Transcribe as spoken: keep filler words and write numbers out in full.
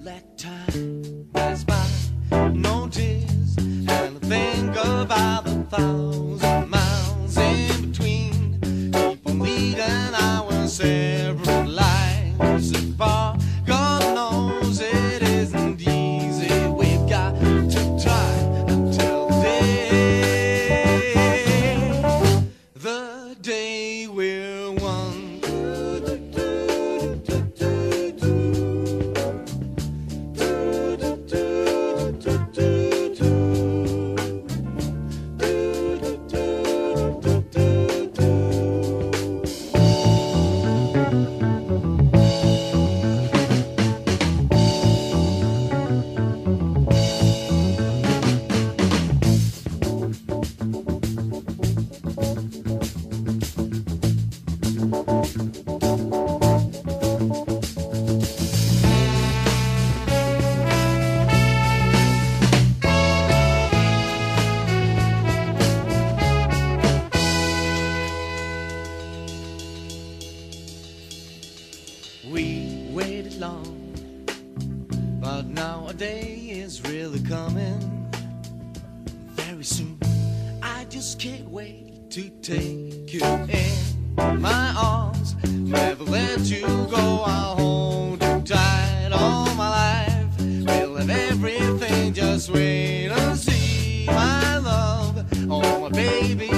that time pass by, no tears, and I think about the thousand miles in between. Keep on leading our separate lives apart. God knows it isn't easy. We've got to try until the day, the day we're one. We waited long, but now a day is really coming very soon. I just can't wait to take you in my arms, never let you go. I'll hold you tight all my life. We'll let everything just wait and see, my love. Oh, my baby.